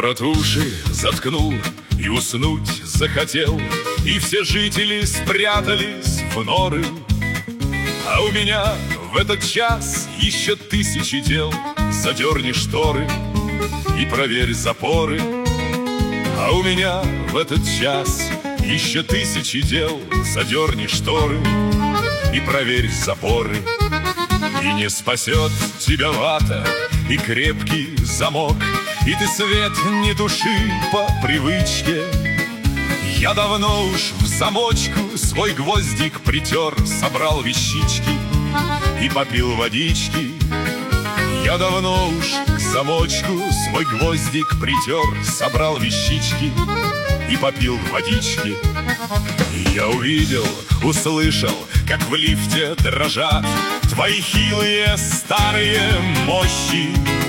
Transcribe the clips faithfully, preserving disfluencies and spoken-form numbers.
Город уши заткнул и уснуть захотел, и все жители спрятались в норы. А у меня в этот час еще тысячи дел. Задерни шторы и проверь запоры. А у меня в этот час еще тысячи дел. Задерни шторы и проверь запоры. И не спасет тебя вата и крепкий замок, и ты свет не туши по привычке. Я давно уж в замочку свой гвоздик притер, собрал вещички и попил водички. Я давно уж к замочку свой гвоздик притер, собрал вещички и попил водички. И я увидел, услышал, как в лифте дрожат твои хилые старые мощи.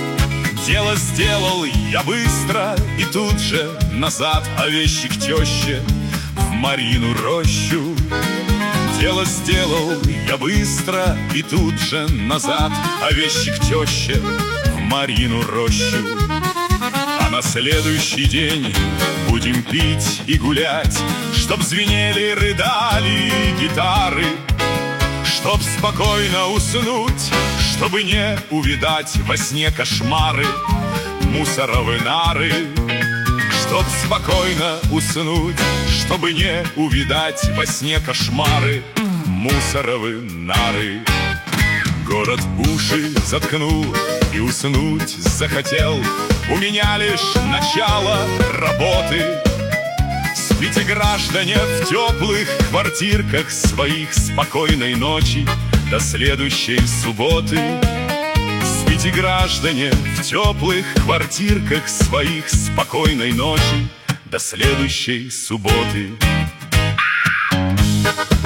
Дело сделал я быстро и тут же назад, а вещи к теще в Марину рощу. Дело сделал я быстро и тут же назад, а вещи к теще в Марину рощу. А на следующий день будем пить и гулять, чтоб звенели, рыдали гитары, чтоб спокойно уснуть, чтобы не увидать во сне кошмары, мусоровы нары. Чтоб спокойно уснуть, чтобы не увидать во сне кошмары, мусоровы нары. Город уши заткнул и уснуть захотел. У меня лишь начало работы. Спите, граждане, в теплых квартирках своих, спокойной ночи до следующей субботы. Спите, граждане, в теплых квартирках своих, спокойной ночи до следующей субботы.